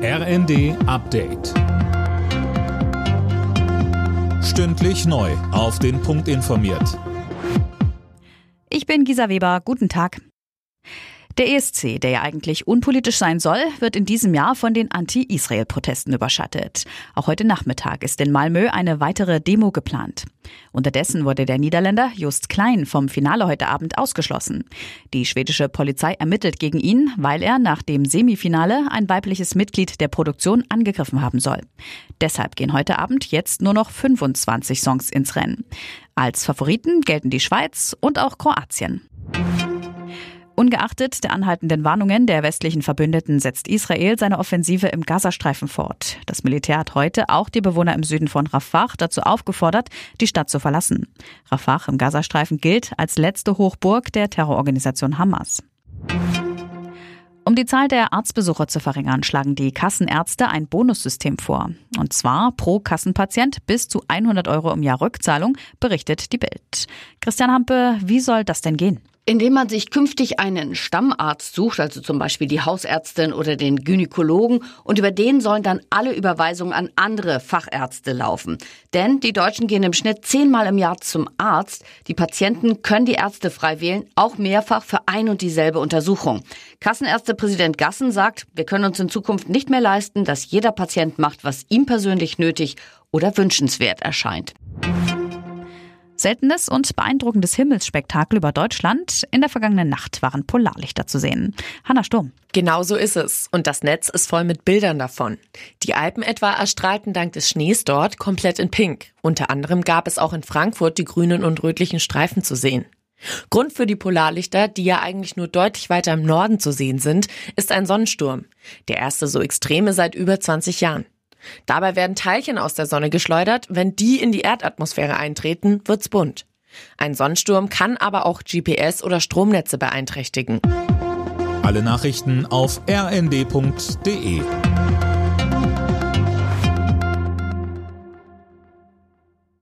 RND Update. Stündlich neu auf den Punkt informiert. Ich bin Gisa Weber, guten Tag. Der ESC, der ja eigentlich unpolitisch sein soll, wird in diesem Jahr von den Anti-Israel-Protesten überschattet. Auch heute Nachmittag ist in Malmö eine weitere Demo geplant. Unterdessen wurde der Niederländer Joost Klein vom Finale heute Abend ausgeschlossen. Die schwedische Polizei ermittelt gegen ihn, weil er nach dem Semifinale ein weibliches Mitglied der Produktion angegriffen haben soll. Deshalb gehen heute Abend jetzt nur noch 25 Songs ins Rennen. Als Favoriten gelten die Schweiz und auch Kroatien. Ungeachtet der anhaltenden Warnungen der westlichen Verbündeten setzt Israel seine Offensive im Gazastreifen fort. Das Militär hat heute auch die Bewohner im Süden von Rafah dazu aufgefordert, die Stadt zu verlassen. Rafah im Gazastreifen gilt als letzte Hochburg der Terrororganisation Hamas. Um die Zahl der Arztbesucher zu verringern, schlagen die Kassenärzte ein Bonussystem vor. Und zwar pro Kassenpatient bis zu 100 € im Jahr Rückzahlung, berichtet die Bild. Christian Hampe, wie soll das denn gehen? Indem man sich künftig einen Stammarzt sucht, also zum Beispiel die Hausärztin oder den Gynäkologen, und über den sollen dann alle Überweisungen an andere Fachärzte laufen. Denn die Deutschen gehen im Schnitt 10-mal im Jahr zum Arzt. Die Patienten können die Ärzte frei wählen, auch mehrfach für ein und dieselbe Untersuchung. Kassenärztepräsident Gassen sagt, wir können uns in Zukunft nicht mehr leisten, dass jeder Patient macht, was ihm persönlich nötig oder wünschenswert erscheint. Seltenes und beeindruckendes Himmelsspektakel über Deutschland. In der vergangenen Nacht waren Polarlichter zu sehen. Hanna Sturm. Genau so ist es. Und das Netz ist voll mit Bildern davon. Die Alpen etwa erstrahlten dank des Schnees dort komplett in Pink. Unter anderem gab es auch in Frankfurt die grünen und rötlichen Streifen zu sehen. Grund für die Polarlichter, die ja eigentlich nur deutlich weiter im Norden zu sehen sind, ist ein Sonnensturm. Der erste so extreme seit über 20 Jahren. Dabei werden Teilchen aus der Sonne geschleudert. Wenn die in die Erdatmosphäre eintreten, wird's bunt. Ein Sonnensturm kann aber auch GPS- oder Stromnetze beeinträchtigen. Alle Nachrichten auf rnd.de.